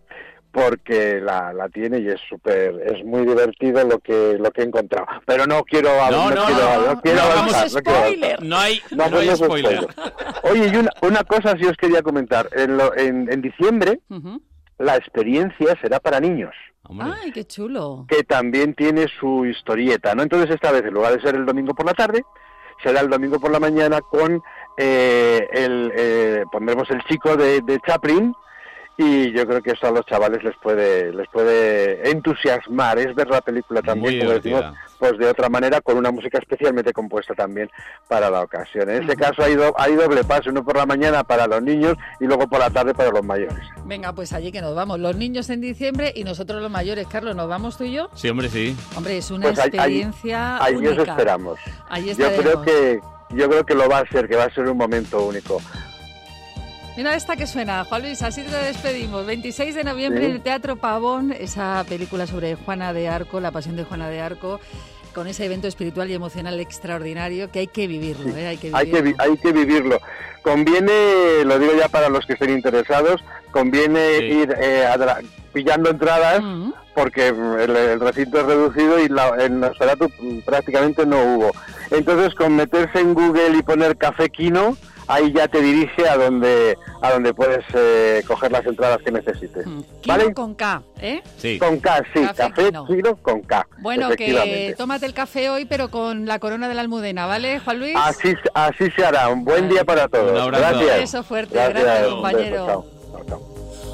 porque la, la tiene y es súper, es muy divertido lo que lo que he encontrado. Pero no quiero no, no, no, quiero, no, no quiero no, avanzar. no, spoiler. No hay, no, no hay spoiler. spoiler. Oye, y una, una cosa sí os quería comentar. En, lo, en, en diciembre uh-huh. la experiencia será para niños. ¡Ay, qué chulo! Que también tiene su historieta, ¿no? Entonces esta vez, en lugar de ser el domingo por la tarde, será el domingo por la mañana con eh, el eh, pondremos el chico de, de Chaplin. Y yo creo que eso a los chavales les puede les puede entusiasmar, es ver la película también, como decimos, pues de otra manera, con una música especialmente compuesta también para la ocasión. En este caso hay, do, hay doble paso, uno por la mañana para los niños y luego por la tarde para los mayores. Venga, pues allí que nos vamos, los niños en diciembre y nosotros los mayores. Carlos, ¿nos vamos tú y yo? Sí, hombre, sí. Hombre, es una pues experiencia ahí, ahí, única. Ahí os esperamos. Ahí yo creo que yo creo que lo va a ser, que va a ser un momento único. Mira esta que suena, Juan Luis, así te despedimos. veintiséis de noviembre ¿Sí? en el Teatro Pavón, esa película sobre Juana de Arco, la pasión de Juana de Arco, con ese evento espiritual y emocional extraordinario que hay que vivirlo, ¿eh? hay que vivirlo. Hay que, hay que vivirlo. Conviene, lo digo ya para los que estén interesados, conviene sí. ir eh, a, pillando entradas, uh-huh. porque el, el recinto es reducido y la, en Nosferatu prácticamente no hubo. Entonces, con meterse en Google y poner Café Kino, ahí ya te dirige a donde a donde puedes eh, coger las entradas que necesites. Kino ¿vale? con K, ¿eh? Sí. Con K, sí. Café, café Kino. Kino con K. Bueno, que tómate el café hoy, pero con la corona de la Almudena, ¿vale, Juan Luis? Así, así se hará. Un buen día para todos. Un abrazo. Gracias. Un beso fuerte. Gracias, gracias compañero. Chao, chao, chao.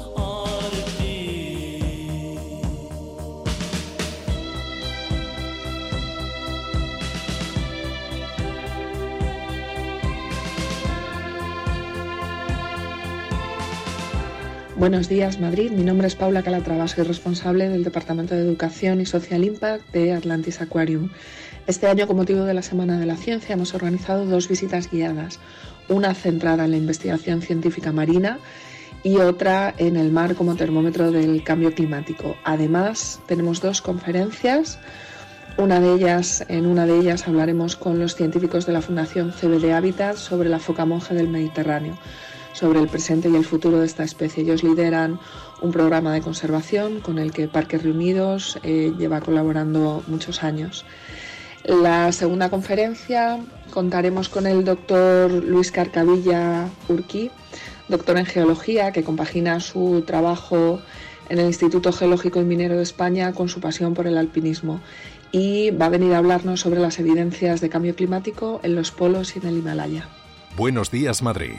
Buenos días, Madrid. Mi nombre es Paula Calatrava, soy responsable del Departamento de Educación y Social Impact de Atlantis Aquarium. Este año, con motivo de la Semana de la Ciencia, hemos organizado dos visitas guiadas, una centrada en la investigación científica marina y otra en el mar como termómetro del cambio climático. Además, tenemos dos conferencias. Una de ellas, en una de ellas hablaremos con los científicos de la Fundación C B D Habitat sobre la foca monje del Mediterráneo, sobre el presente y el futuro de esta especie. Ellos lideran un programa de conservación con el que Parques Reunidos eh, lleva colaborando muchos años. La segunda conferencia contaremos con el doctor Luis Carcavilla Urquí, doctor en Geología, que compagina su trabajo en el Instituto Geológico y Minero de España con su pasión por el alpinismo, y va a venir a hablarnos sobre las evidencias de cambio climático en los polos y en el Himalaya. Buenos días, Madrid.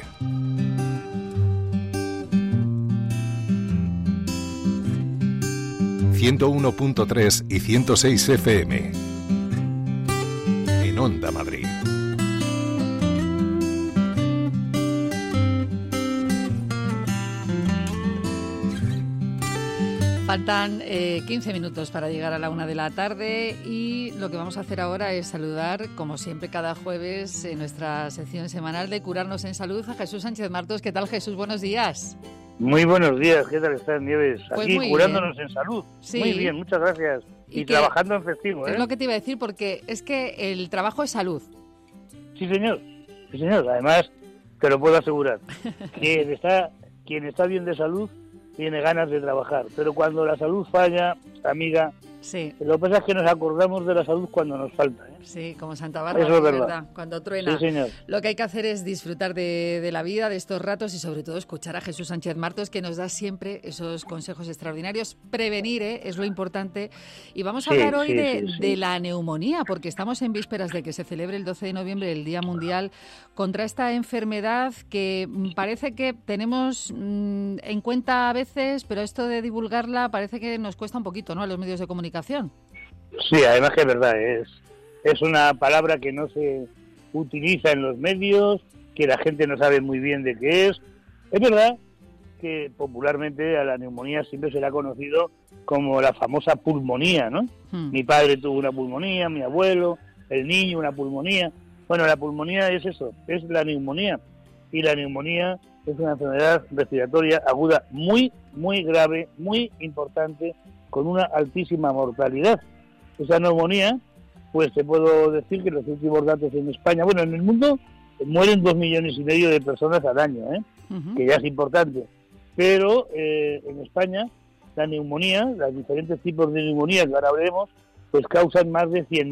ciento uno punto tres y ciento seis F M. En Onda Madrid. Faltan eh, quince minutos para llegar a la una de la tarde y lo que vamos a hacer ahora es saludar, como siempre, cada jueves en nuestra sección semanal de Curarnos en Salud a Jesús Sánchez Martos. ¿Qué tal, Jesús? Buenos días. Muy buenos días, ¿qué tal estás, Nieves? Pues aquí curándonos bien. En salud. Sí. Muy bien, muchas gracias. Y, y que, trabajando en festivo, ¿eh? Es lo que te iba a decir, porque es que el trabajo es salud. Sí, señor. Sí, señor. Además, te lo puedo asegurar. Quien está, quien está bien de salud tiene ganas de trabajar. Pero cuando la salud falla, amiga, sí. Lo que pasa es que nos acordamos de la salud cuando nos falta, ¿eh? Sí, como Santa Bárbara, eso es verdad. verdad, cuando truena. Sí, señor. Lo que hay que hacer es disfrutar de, de la vida, de estos ratos y sobre todo escuchar a Jesús Sánchez Martos, que nos da siempre esos consejos extraordinarios. Prevenir, ¿eh? Es lo importante. Y vamos a sí, hablar hoy sí, de, sí, sí. de la neumonía, porque estamos en vísperas de que se celebre el doce de noviembre el Día Mundial contra esta enfermedad que parece que tenemos mmm, en cuenta a veces, pero esto de divulgarla parece que nos cuesta un poquito, ¿no?, a los medios de comunicación. Sí, además que es verdad, es, es una palabra que no se utiliza en los medios, que la gente no sabe muy bien de qué es. Es verdad que popularmente a la neumonía siempre se le ha conocido como la famosa pulmonía, ¿no? Hmm. Mi padre tuvo una pulmonía, mi abuelo, el niño una pulmonía. Bueno, la pulmonía es eso, es la neumonía. Y la neumonía es una enfermedad respiratoria aguda muy, muy grave, muy importante, con una altísima mortalidad. Esa neumonía, pues te puedo decir que los últimos datos en España, bueno, en el mundo mueren dos millones y medio de personas al año, ¿eh? Uh-huh. Que ya es importante. Pero eh, en España la neumonía, los diferentes tipos de neumonía que ahora veremos, pues causan más de cien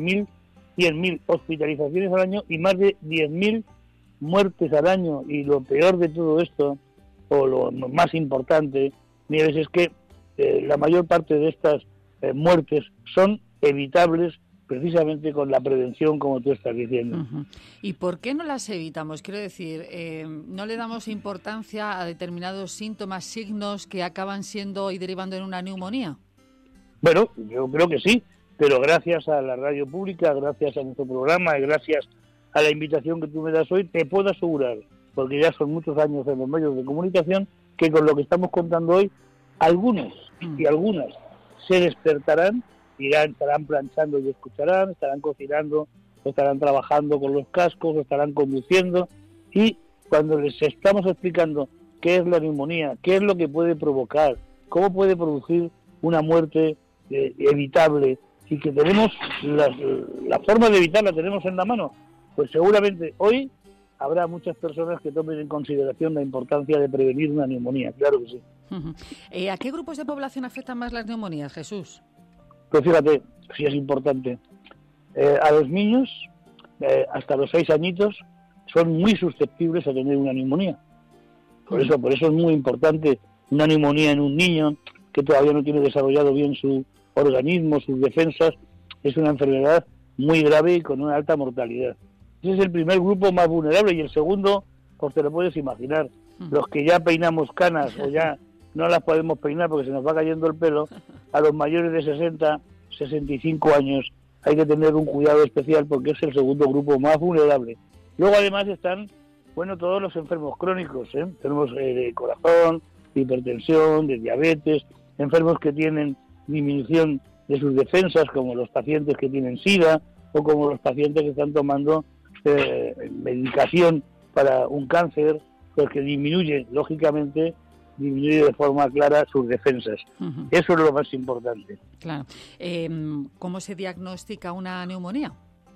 mil hospitalizaciones al año y más de diez mil muertes al año. Y lo peor de todo esto, o lo más importante, Nieves, es que eh, la mayor parte de estas eh, muertes son evitables precisamente con la prevención, como tú estás diciendo. Uh-huh. ¿Y por qué no las evitamos? Quiero decir, eh, ¿no le damos importancia a determinados síntomas, signos que acaban siendo y derivando en una neumonía? Bueno, yo creo que sí, pero gracias a la radio pública, gracias a nuestro programa y gracias a la invitación que tú me das hoy, te puedo asegurar, porque ya son muchos años en los medios de comunicación, que con lo que estamos contando hoy, algunos y algunas se despertarán, irán, estarán planchando y escucharán, estarán cocinando, estarán trabajando con los cascos, estarán conduciendo, y cuando les estamos explicando qué es la neumonía, qué es lo que puede provocar, cómo puede producir una muerte eh, evitable, y que tenemos las, la forma de evitarla tenemos en la mano, pues seguramente hoy habrá muchas personas que tomen en consideración la importancia de prevenir una neumonía, claro que sí. Uh-huh. Eh, ¿A qué grupos de población afectan más las neumonías, Jesús? Pues fíjate, sí es importante. Eh, a los niños, eh, hasta los seis añitos, son muy susceptibles a tener una neumonía. Por eso, por eso es muy importante una neumonía en un niño que todavía no tiene desarrollado bien su organismo, sus defensas. Es una enfermedad muy grave y con una alta mortalidad. Ese es el primer grupo más vulnerable, y el segundo, pues te lo puedes imaginar, los que ya peinamos canas o ya no las podemos peinar porque se nos va cayendo el pelo, a los mayores de sesenta, sesenta y cinco años hay que tener un cuidado especial porque es el segundo grupo más vulnerable. Luego además están, bueno, todos los enfermos crónicos, ¿eh? Tenemos eh, de corazón, de hipertensión, de diabetes, enfermos que tienen disminución de sus defensas, como los pacientes que tienen SIDA o como los pacientes que están tomando eh, medicación para un cáncer, pues que disminuye, lógicamente, disminuye de forma clara sus defensas. Uh-huh. Eso es lo más importante. Claro. Eh, ¿Cómo se diagnostica una neumonía?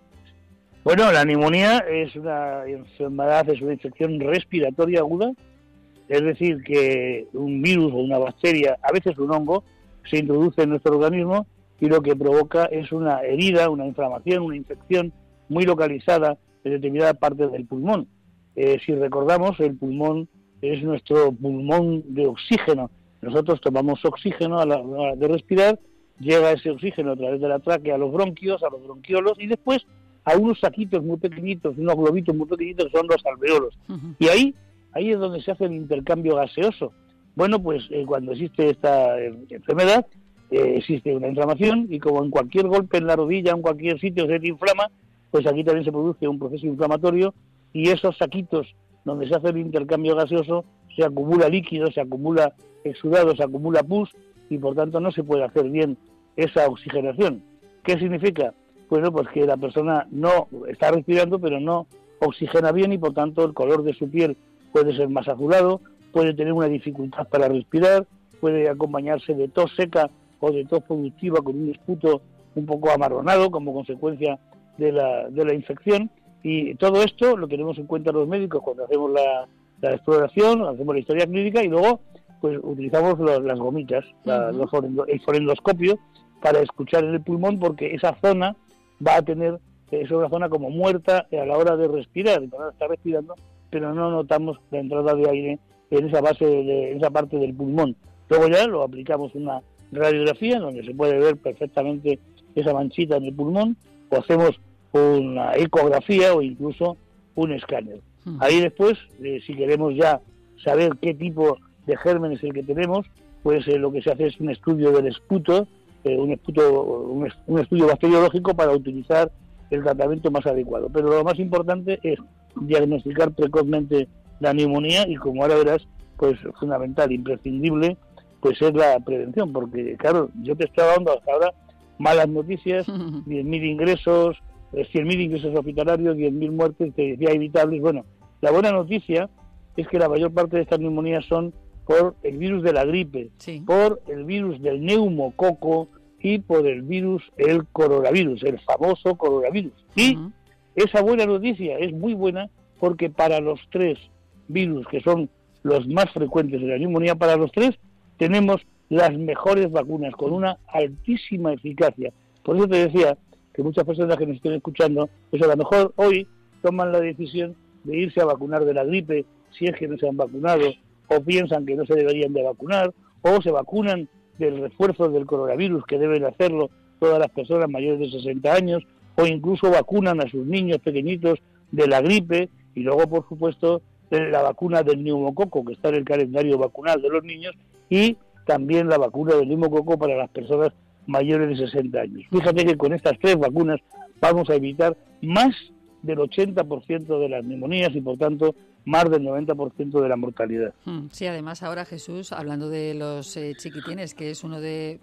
Bueno, la neumonía es una enfermedad, es una infección respiratoria aguda, es decir, que un virus o una bacteria, a veces un hongo, se introduce en nuestro organismo y lo que provoca es una herida, una inflamación, una infección muy localizada en determinadas partes del pulmón. Eh, si recordamos, el pulmón es nuestro pulmón de oxígeno. Nosotros tomamos oxígeno a la hora de respirar, llega ese oxígeno a través de la tráquea a los bronquios, a los bronquiolos, y después a unos saquitos muy pequeñitos, unos globitos muy pequeñitos que son los alveolos. Uh-huh. Y ahí, ahí es donde se hace el intercambio gaseoso. Bueno, pues eh, cuando existe esta eh, enfermedad, eh, existe una inflamación, y como en cualquier golpe en la rodilla, en cualquier sitio se te inflama, pues aquí también se produce un proceso inflamatorio, y esos saquitos donde se hace el intercambio gaseoso, se acumula líquido, se acumula exudado, se acumula pus, y por tanto no se puede hacer bien esa oxigenación. ¿Qué significa? Bueno, pues que la persona no está respirando, pero no oxigena bien, y por tanto el color de su piel puede ser más azulado, puede tener una dificultad para respirar, puede acompañarse de tos seca o de tos productiva con un esputo un poco amarronado como consecuencia de la, de la infección. Y todo esto lo tenemos en cuenta los médicos cuando hacemos la, la exploración, hacemos la historia clínica, y luego pues utilizamos los, las gomitas, la, uh-huh. los forendo, el forendoscopio para escuchar en el pulmón, porque esa zona va a tener, es una zona como muerta a la hora de respirar, cuando está respirando, pero no notamos la entrada de aire en esa base, de, en esa parte del pulmón. Luego ya lo aplicamos una radiografía donde se puede ver perfectamente esa manchita en el pulmón, o hacemos una ecografía o incluso un escáner. Uh-huh. Ahí después, eh, si queremos ya saber qué tipo de germen es el que tenemos, pues eh, lo que se hace es un estudio del esputo, eh, un, esputo un, est- un estudio bacteriológico para utilizar el tratamiento más adecuado. Pero lo más importante es diagnosticar precozmente la neumonía, y como ahora verás, pues fundamental, imprescindible, pues es la prevención, porque claro, yo te estaba dando hasta ahora malas noticias, diez mil ingresos, cien mil ingresos hospitalarios, diez mil muertes, te decía evitables. Bueno, la buena noticia es que la mayor parte de estas neumonías son por el virus de la gripe, sí. por el virus del neumococo y por el virus, el coronavirus, el famoso coronavirus. Y uh-huh. esa buena noticia es muy buena, porque para los tres virus que son los más frecuentes de la neumonía, para los tres tenemos las mejores vacunas, con una altísima eficacia. Por eso te decía que muchas personas que nos estén escuchando, pues a lo mejor hoy toman la decisión de irse a vacunar de la gripe, si es que no se han vacunado, o piensan que no se deberían de vacunar, o se vacunan del refuerzo del coronavirus, que deben hacerlo todas las personas mayores de sesenta años, o incluso vacunan a sus niños pequeñitos de la gripe, y luego, por supuesto, de la vacuna del neumococo, que está en el calendario vacunal de los niños, y también la vacuna del neumococo para las personas mayores de sesenta años. Fíjate que con estas tres vacunas vamos a evitar más del ochenta por ciento de las neumonías y, por tanto, más del noventa por ciento de la mortalidad. Sí, además ahora, Jesús, hablando de los eh, chiquitines, que es uno de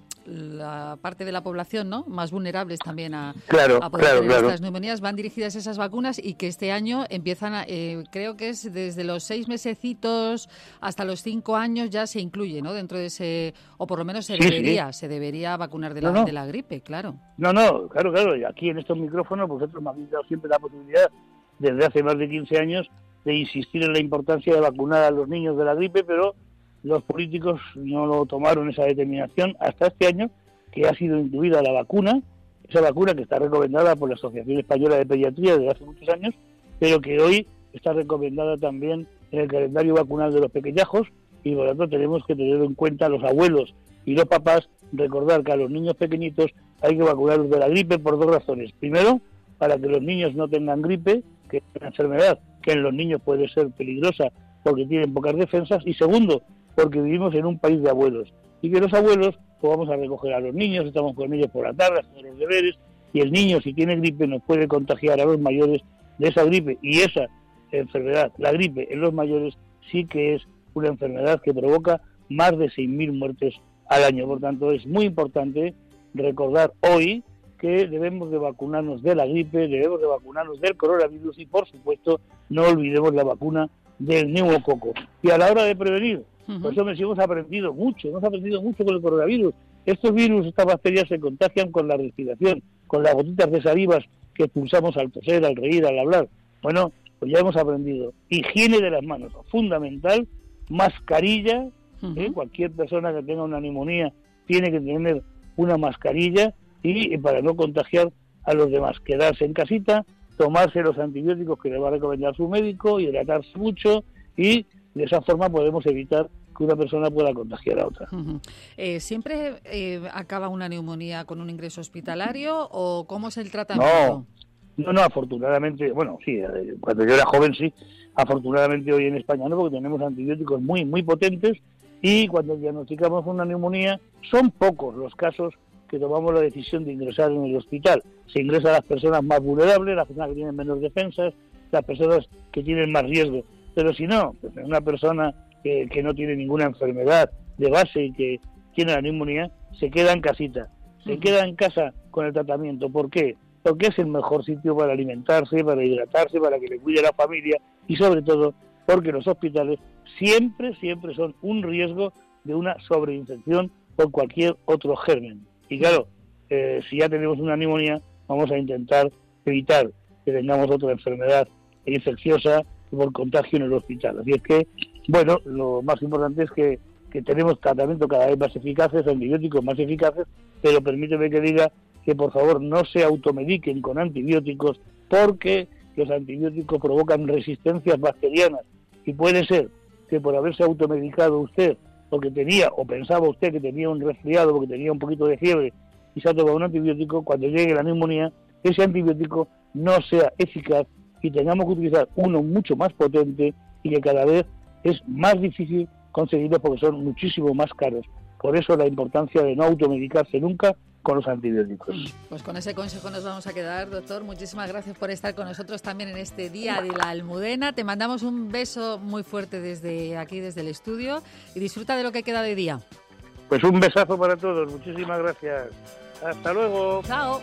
la parte de la población, ¿no?, más vulnerables también a, claro, a poder claro, tener claro. estas neumonías, van dirigidas esas vacunas y que este año empiezan, a, eh, creo que es desde los seis mesecitos hasta los cinco años ya se incluye, ¿no?, dentro de ese, o por lo menos se Sí, debería, sí. se debería vacunar de la, No, no. de la gripe, claro. No, no, claro, claro, y aquí en estos micrófonos vosotros me habéis dado siempre la posibilidad, desde hace más de quince años, de insistir en la importancia de vacunar a los niños de la gripe, pero los políticos no lo tomaron esa determinación hasta este año, que ha sido incluida la vacuna, esa vacuna que está recomendada por la Asociación Española de Pediatría desde hace muchos años, pero que hoy está recomendada también en el calendario vacunal de los pequeñajos, y por lo tanto tenemos que tener en cuenta los abuelos y los papás, recordar que a los niños pequeñitos hay que vacunarlos de la gripe por dos razones. Primero, para que los niños no tengan gripe, que es una enfermedad que en los niños puede ser peligrosa porque tienen pocas defensas, y segundo, porque vivimos en un país de abuelos, y que los abuelos pues vamos a recoger a los niños, estamos con ellos por la tarde, haciendo los deberes, y el niño, si tiene gripe, nos puede contagiar a los mayores de esa gripe, y esa enfermedad, la gripe en los mayores, sí que es una enfermedad que provoca más de seis mil muertes al año. Por tanto, es muy importante recordar hoy que debemos de vacunarnos de la gripe, debemos de vacunarnos del coronavirus y, por supuesto, no olvidemos la vacuna del neumococo. Y a la hora de prevenir, uh-huh. pues hombre, sí hemos aprendido mucho, hemos aprendido mucho con el coronavirus. Estos virus, estas bacterias se contagian con la respiración, con las gotitas de salivas que expulsamos al toser, al reír, al hablar. Bueno, pues ya hemos aprendido. Higiene de las manos, fundamental, mascarilla, uh-huh. ¿eh? Cualquier persona que tenga una neumonía tiene que tener una mascarilla, y para no contagiar a los demás, quedarse en casita, tomarse los antibióticos que le va a recomendar su médico, hidratarse mucho, y de esa forma podemos evitar que una persona pueda contagiar a otra. Uh-huh. Eh, ¿Siempre eh, acaba una neumonía con un ingreso hospitalario o cómo es el tratamiento? No, no, no, afortunadamente, bueno, sí, cuando yo era joven sí, afortunadamente hoy en España no, porque tenemos antibióticos muy, muy potentes, y cuando diagnosticamos una neumonía son pocos los casos que tomamos la decisión de ingresar en el hospital. Se ingresa a las personas más vulnerables, las personas que tienen menos defensas, las personas que tienen más riesgo. Pero si no, pues una persona que, que no tiene ninguna enfermedad de base y que tiene la neumonía, se queda en casita. Se uh-huh. queda en casa con el tratamiento. ¿Por qué? Porque es el mejor sitio para alimentarse, para hidratarse, para que le cuide a la familia, y sobre todo porque los hospitales siempre, siempre son un riesgo de una sobreinfección por cualquier otro germen. Y claro, eh, si ya tenemos una neumonía, vamos a intentar evitar que tengamos otra enfermedad infecciosa por contagio en el hospital. Así es que, bueno, lo más importante es que, que tenemos tratamientos cada vez más eficaces, antibióticos más eficaces, pero permíteme que diga que por favor no se automediquen con antibióticos, porque los antibióticos provocan resistencias bacterianas, y puede ser que por haberse automedicado usted, porque tenía, o pensaba usted que tenía un resfriado, porque tenía un poquito de fiebre, y se ha tomado un antibiótico, cuando llegue la neumonía, ese antibiótico no sea eficaz y tengamos que utilizar uno mucho más potente, y que cada vez es más difícil conseguirlo porque son muchísimo más caros. Por eso la importancia de no automedicarse nunca con los antibióticos. Pues con ese consejo nos vamos a quedar, doctor. Muchísimas gracias por estar con nosotros también en este Día de la Almudena. Te mandamos un beso muy fuerte desde aquí, desde el estudio, y disfruta de lo que queda de día. Pues un besazo para todos. Muchísimas gracias. Hasta luego. Chao.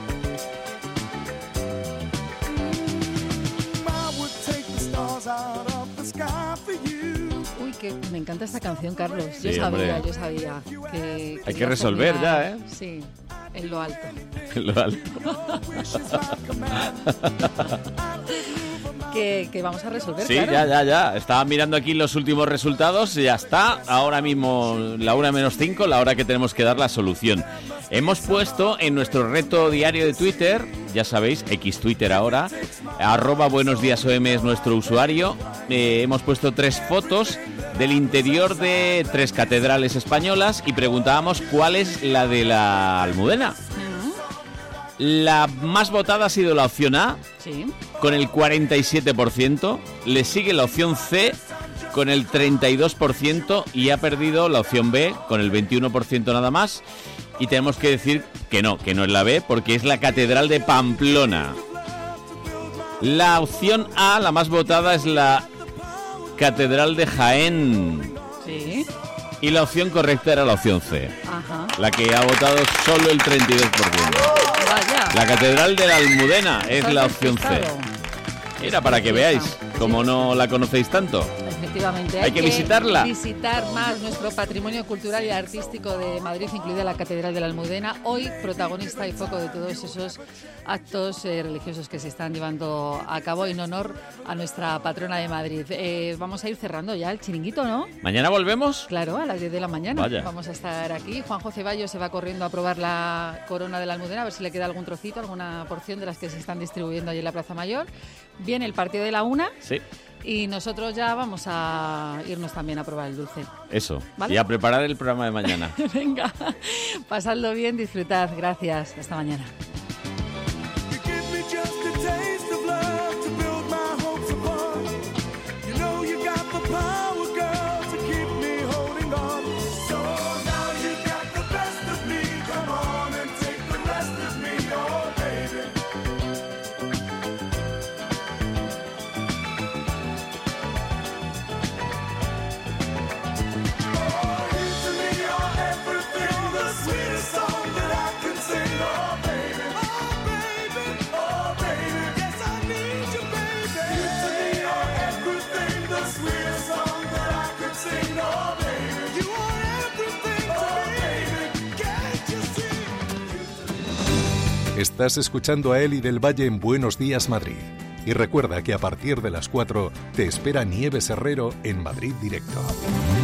Uy, que me encanta esta canción, Carlos. Yo Sí, sabía, hombre. yo sabía que, que Hay que ibas a resolver terminar, ya, ¿eh? Sí, en lo alto. Lo alto. que, que vamos a resolver. Sí, claro. ya, ya, ya. Estaba mirando aquí los últimos resultados y ya está. Ahora mismo la una menos cinco, la hora que tenemos que dar la solución. Hemos puesto en nuestro reto diario de Twitter, ya sabéis, X Twitter ahora, arroba buenos días O M es nuestro usuario. Eh, hemos puesto tres fotos del interior de tres catedrales españolas y preguntábamos cuál es la de la Almudena. La más votada ha sido la opción A, sí, con el cuarenta y siete por ciento. Le sigue la opción C, con el treinta y dos por ciento. Y ha perdido la opción B, con el veintiuno por ciento nada más. Y tenemos que decir que no, que no es la B, porque es la Catedral de Pamplona. La opción A, la más votada, es la Catedral de Jaén. Sí. Y la opción correcta era la opción C. Ajá. La que ha votado solo el treinta y dos por ciento. Vaya. La Catedral de la Almudena es la opción C. Era para que veáis, como no la conocéis tanto. Efectivamente. Hay que visitarla. Visitar más nuestro patrimonio cultural y artístico de Madrid, incluida la Catedral de la Almudena, hoy protagonista y foco de todos esos actos eh, religiosos que se están llevando a cabo en honor a nuestra patrona de Madrid. Eh, vamos a ir cerrando ya el chiringuito, ¿no? ¿Mañana volvemos? Claro, a las diez de la mañana. Vaya. Vamos a estar aquí. Juanjo Ceballos se va corriendo a probar la corona de la Almudena, a ver si le queda algún trocito, alguna porción de las que se están distribuyendo allí en la Plaza Mayor. Viene el partido de la una. Sí. Y nosotros ya vamos a irnos también a probar el dulce. Eso. ¿Vale? Y a preparar el programa de mañana. Venga, pasadlo bien, disfrutad. Gracias. Hasta mañana. Estás escuchando a Eli del Valle en Buenos Días Madrid. Y recuerda que a partir de las cuatro te espera Nieves Herrero en Madrid Directo.